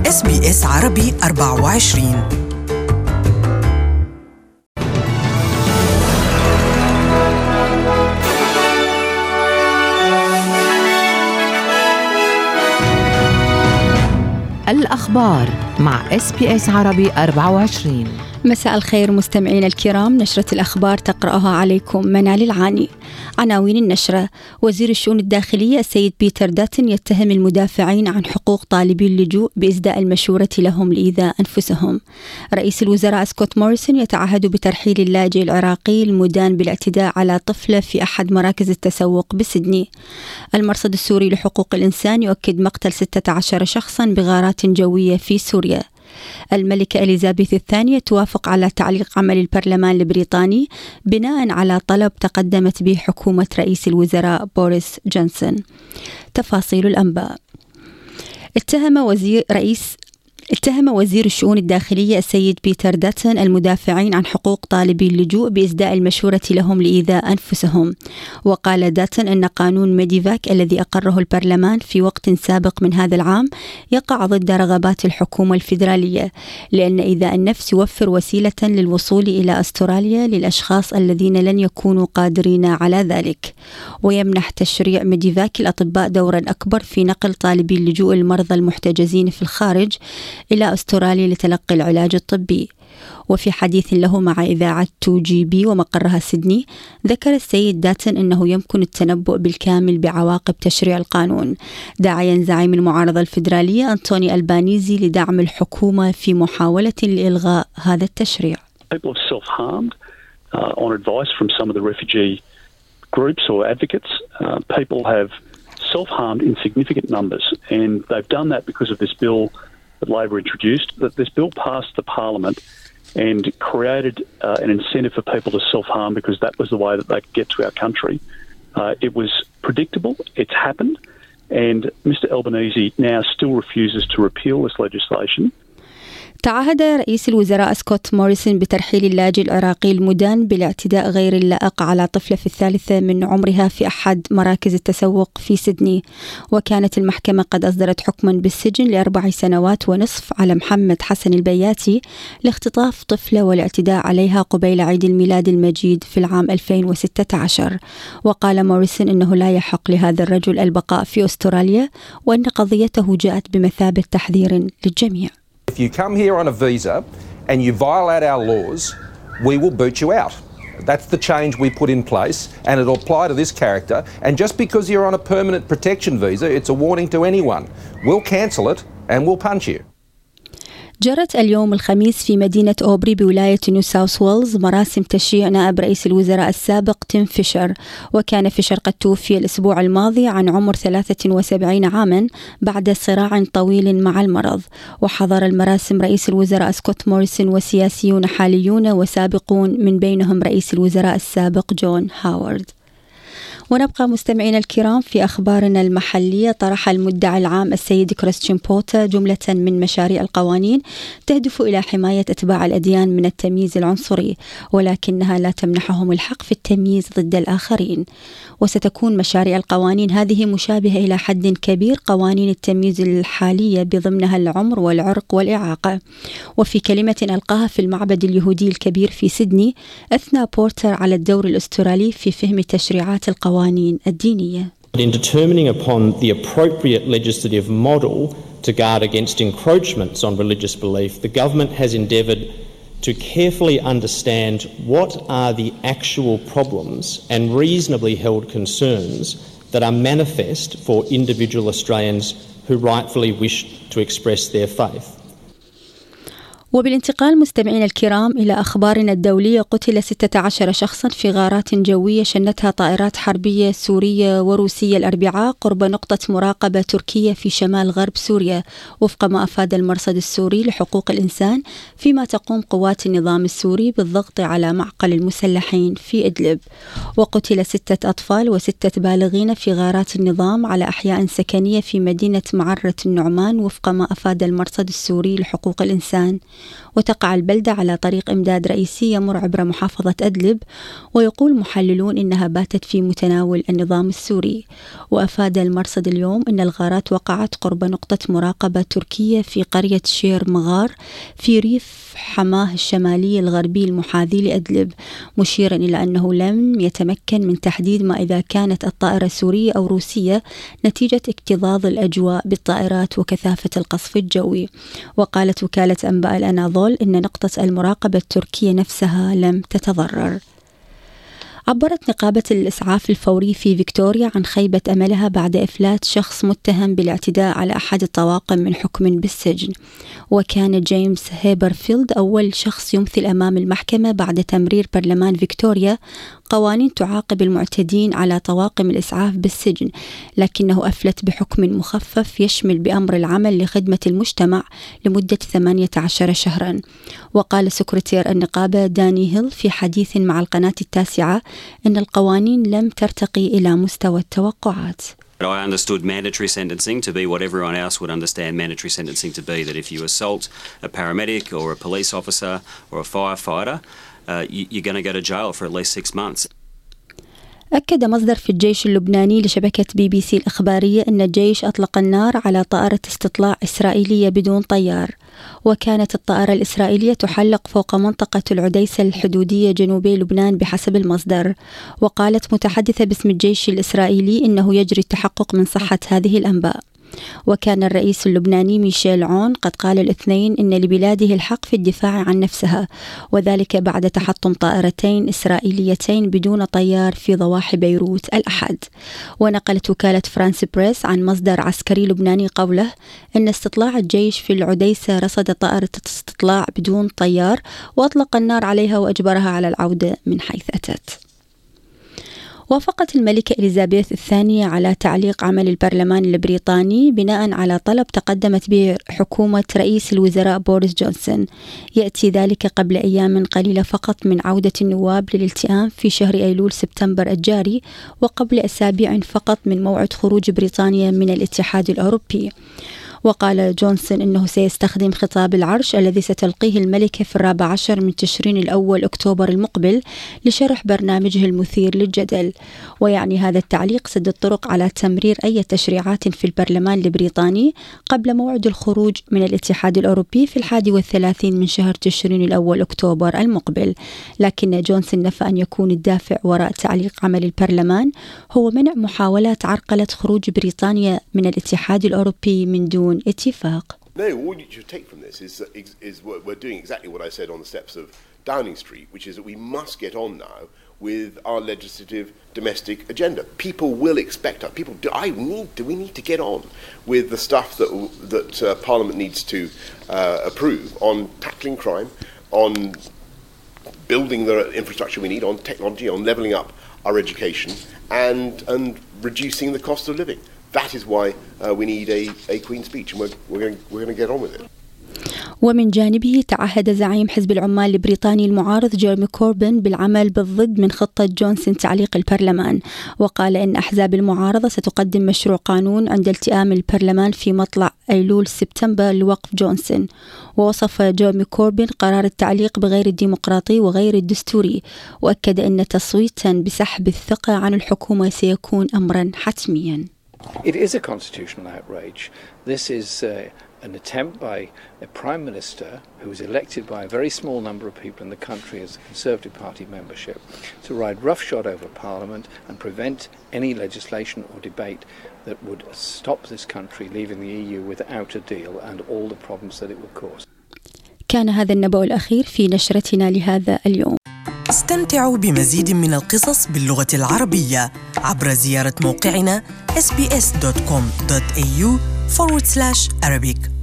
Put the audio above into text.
SBS عربي 24. الأخبار مع SBS عربي 24. مساء الخير مستمعين الكرام. نشرة الأخبار تقرأها عليكم منال العاني. عناوين النشرة: وزير الشؤون الداخلية السيد بيتر داتن يتهم المدافعين عن حقوق طالبي اللجوء بإسداء المشورة لهم لإيذاء أنفسهم. رئيس الوزراء سكوت موريسون يتعهد بترحيل اللاجئ العراقي المدان بالاعتداء على طفلة في أحد مراكز التسوق بسيدني. المرصد السوري لحقوق الإنسان يؤكد مقتل 16 شخصا بغارات جوية في سوريا. الملكة إليزابيث الثانية توافق على تعليق عمل البرلمان البريطاني بناء على طلب تقدمت به حكومة رئيس الوزراء بوريس جونسون. تفاصيل الأنباء: اتهم وزير الشؤون الداخلية السيد بيتر داتن المدافعين عن حقوق طالبي اللجوء بإسداء المشورة لهم لإيذاء أنفسهم. وقال داتن أن قانون ميديفاك الذي أقره البرلمان في وقت سابق من هذا العام يقع ضد رغبات الحكومة الفيدرالية، لأن إيذاء النفس يوفر وسيلة للوصول إلى أستراليا للأشخاص الذين لن يكونوا قادرين على ذلك. ويمنح تشريع ميديفاك الأطباء دورا أكبر في نقل طالبي اللجوء المرضى المحتجزين في الخارج إلى أستراليا لتلقي العلاج الطبي. وفي حديث له مع إذاعة 2GB ومقرها سيدني، ذكر السيد داتن أنه يمكن التنبؤ بالكامل بعواقب تشريع القانون، داعيا زعيم المعارضة الفيدرالية أنتوني ألبانيزي لدعم الحكومة في محاولة لإلغاء هذا التشريع. People have self-harmed on advice from some of the refugee groups or advocates. People have self-harmed in significant numbers, and they've done that because of this bill that Labor introduced. That this bill passed the Parliament and created an incentive for people to self-harm because that was the way that they could get to our country. It was predictable. It's happened, and Mr. Albanese now still refuses to repeal this legislation. تعهد رئيس الوزراء سكوت موريسون بترحيل اللاجئ العراقي المدان بالاعتداء غير اللائق على طفلة في الثالثة من عمرها في أحد مراكز التسوق في سيدني. وكانت المحكمة قد أصدرت حكما بالسجن ل4 سنوات ونصف على محمد حسن البياتي لاختطاف طفلة والاعتداء عليها قبيل عيد الميلاد المجيد في العام 2016. وقال موريسون أنه لا يحق لهذا الرجل البقاء في أستراليا، وأن قضيته جاءت بمثابة تحذير للجميع. If you come here on a visa and you violate our laws, we will boot you out. That's the change we put in place, and it'll apply to this character. And just because you're on a permanent protection visa, it's a warning to anyone. We'll cancel it and we'll punch you. جرت اليوم الخميس في مدينة أوبري بولاية نيو ساوث ويلز مراسم تشييع نائب رئيس الوزراء السابق تيم فيشر. وكان فيشر قد توفي الأسبوع الماضي عن عمر 73 عاما بعد صراع طويل مع المرض. وحضر المراسم رئيس الوزراء سكوت موريسون وسياسيون حاليون وسابقون، من بينهم رئيس الوزراء السابق جون هاورد. ونبقى مستمعين الكرام في أخبارنا المحلية. طرح المدعي العام السيد كريستيان بورتر جملة من مشاريع القوانين تهدف إلى حماية أتباع الأديان من التمييز العنصري، ولكنها لا تمنحهم الحق في التمييز ضد الآخرين. وستكون مشاريع القوانين هذه مشابهة إلى حد كبير قوانين التمييز الحالية بضمنها العمر والعرق والإعاقة. وفي كلمة ألقاها في المعبد اليهودي الكبير في سيدني، أثنى بورتر على الدور الأسترالي في فهم تشريعات القوانين الدينية. In determining upon the appropriate legislative model to guard against encroachments on religious belief, the government has endeavoured to carefully understand what are the actual problems and reasonably held concerns that are manifest for individual Australians who rightfully wish to express their faith. وبالانتقال مستمعين الكرام إلى أخبارنا الدولية، قتل 16 شخصا في غارات جوية شنتها طائرات حربية سورية وروسية الأربعاء قرب نقطة مراقبة تركية في شمال غرب سوريا، وفق ما أفاد المرصد السوري لحقوق الإنسان، فيما تقوم قوات النظام السوري بالضغط على معقل المسلحين في إدلب. وقتل 6 أطفال و6 بالغين في غارات النظام على أحياء سكنية في مدينة معرة النعمان، وفق ما أفاد المرصد السوري لحقوق الإنسان. وتقع البلدة على طريق إمداد رئيسي يمر عبر محافظة أدلب، ويقول محللون إنها باتت في متناول النظام السوري. وأفاد المرصد اليوم إن الغارات وقعت قرب نقطة مراقبة تركية في قرية شير مغار في ريف حماه الشمالي الغربي المحاذي لأدلب، مشيرا إلى أنه لم يتمكن من تحديد ما إذا كانت الطائرة سورية أو روسية نتيجة اكتظاظ الأجواء بالطائرات وكثافة القصف الجوي. وقالت وكالة أنباء الأناضول إن نقطة المراقبة التركية نفسها لم تتضرر. عبرت نقابة الإسعاف الفوري في فيكتوريا عن خيبة أملها بعد إفلات شخص متهم بالاعتداء على أحد الطواقم من حكم بالسجن. وكان جيمس هيبرفيلد أول شخص يمثل أمام المحكمة بعد تمرير برلمان فيكتوريا قوانين تعاقب المعتدين على طواقم الإسعاف بالسجن، لكنه أفلت بحكم مخفف يشمل بأمر العمل لخدمة المجتمع لمدة 18 شهرا. وقال سكرتير النقابة داني هيل في حديث مع القناة التاسعة أن القوانين لم ترتقي إلى مستوى التوقعات. I understood mandatory sentencing to be what everyone else would understand mandatory sentencing to be, that if you assault a paramedic or a police officer or a firefighter, you're going to go to jail for at least 6 months. أكد مصدر في الجيش اللبناني لشبكة BBC الإخبارية أن الجيش أطلق النار على طائرة استطلاع إسرائيلية بدون طيار، وكانت الطائرة الإسرائيلية تحلق فوق منطقة العديسة الحدودية جنوبي لبنان بحسب المصدر. وقالت متحدثة باسم الجيش الإسرائيلي إنه يجري التحقق من صحة هذه الأنباء. وكان الرئيس اللبناني ميشيل عون قد قال الاثنين إن لبلاده الحق في الدفاع عن نفسها، وذلك بعد تحطم طائرتين إسرائيليتين بدون طيار في ضواحي بيروت الأحد. ونقلت وكالة فرانس بريس عن مصدر عسكري لبناني قوله أن استطلاع الجيش في العديسة رصد طائرة استطلاع بدون طيار وأطلق النار عليها وأجبرها على العودة من حيث أتت. وافقت الملكة إليزابيث الثانية على تعليق عمل البرلمان البريطاني بناء على طلب تقدمت به حكومة رئيس الوزراء بوريس جونسون. يأتي ذلك قبل أيام قليلة فقط من عودة النواب للالتئام في شهر أيلول سبتمبر الجاري، وقبل أسابيع فقط من موعد خروج بريطانيا من الاتحاد الأوروبي. وقال جونسون أنه سيستخدم خطاب العرش الذي ستلقيه الملكة في 14 من تشرين الأول أكتوبر المقبل لشرح برنامجه المثير للجدل. ويعني هذا التعليق سد الطرق على تمرير أي تشريعات في البرلمان البريطاني قبل موعد الخروج من الاتحاد الأوروبي في 31 من شهر تشرين الأول أكتوبر المقبل. لكن جونسون نفى أن يكون الدافع وراء تعليق عمل البرلمان هو منع محاولات عرقلة خروج بريطانيا من الاتحاد الأوروبي من دون اتفاق. No, all you should take from this is we're doing exactly what I said on the steps of Downing Street, which is that we must get on now with our legislative domestic agenda. People will expect us. We need to get on with the stuff that Parliament needs to approve on tackling crime, on building the infrastructure we need, on technology, on levelling up our education, and reducing the cost of living. That is why we need a Queen's speech, and we're going to get on with it. ومن جانبه تعهد زعيم حزب العمال البريطاني المعارض جيرمي كوربين بالعمل بالضد من خطة جونسون تعليق البرلمان، وقال إن أحزاب المعارضة ستقدم مشروع قانون عند التئام البرلمان في مطلع أيلول سبتمبر لوقف جونسون. ووصف جيرمي كوربين قرار التعليق بغير الديمقراطي وغير الدستوري، وأكد أن تصويتا بسحب الثقة عن الحكومة سيكون أمرا حتميا. It is a constitutional outrage. This is an attempt by a Prime Minister who was elected by a very small number of people in the country as a Conservative Party membership to ride roughshod over Parliament and prevent any legislation or debate that would stop this country leaving the EU without a deal and all the problems that it would cause. كان هذا النبأ الأخير في نشرتنا لهذا اليوم. استمتعوا بمزيد من القصص باللغة العربية عبر زيارة موقعنا sbs.com.au/Arabic.